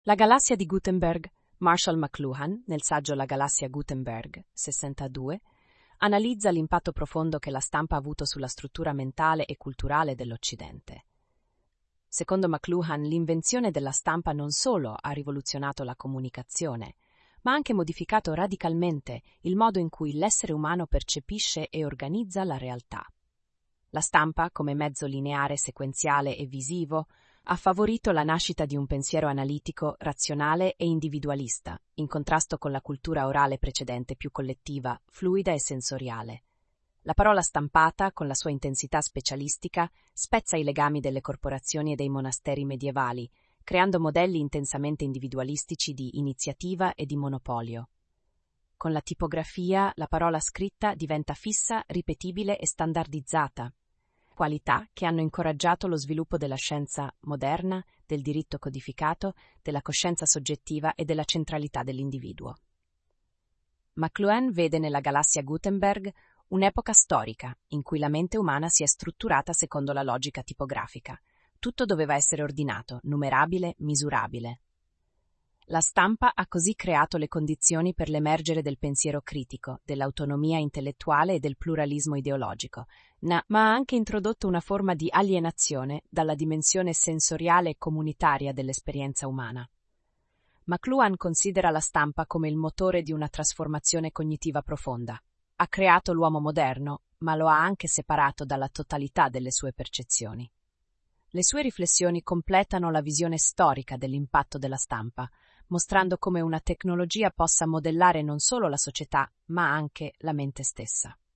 La galassia di Gutenberg, Marshall McLuhan, nel saggio La galassia Gutenberg, 62, analizza l'impatto profondo che la stampa ha avuto sulla struttura mentale e culturale dell'Occidente. Secondo McLuhan, l'invenzione della stampa non solo ha rivoluzionato la comunicazione, ma ha anche modificato radicalmente il modo in cui l'essere umano percepisce e organizza la realtà. La stampa, come mezzo lineare, sequenziale e visivo, ha favorito la nascita di un pensiero analitico, razionale e individualista, in contrasto con la cultura orale precedente più collettiva, fluida e sensoriale. La parola stampata, con la sua intensità specialistica, spezza i legami delle corporazioni e dei monasteri medievali, creando modelli intensamente individualistici di iniziativa e di monopolio. Con la tipografia, la parola scritta diventa fissa, ripetibile e standardizzata, qualità che hanno incoraggiato lo sviluppo della scienza moderna, del diritto codificato, della coscienza soggettiva e della centralità dell'individuo. McLuhan vede nella galassia Gutenberg un'epoca storica in cui la mente umana si è strutturata secondo la logica tipografica. Tutto doveva essere ordinato, numerabile, misurabile. La stampa ha così creato le condizioni per l'emergere del pensiero critico, dell'autonomia intellettuale e del pluralismo ideologico, ma ha anche introdotto una forma di alienazione dalla dimensione sensoriale e comunitaria dell'esperienza umana. McLuhan considera la stampa come il motore di una trasformazione cognitiva profonda. Ha creato l'uomo moderno, ma lo ha anche separato dalla totalità delle sue percezioni. Le sue riflessioni completano la visione storica dell'impatto della stampa, mostrando come una tecnologia possa modellare non solo la società, ma anche la mente stessa.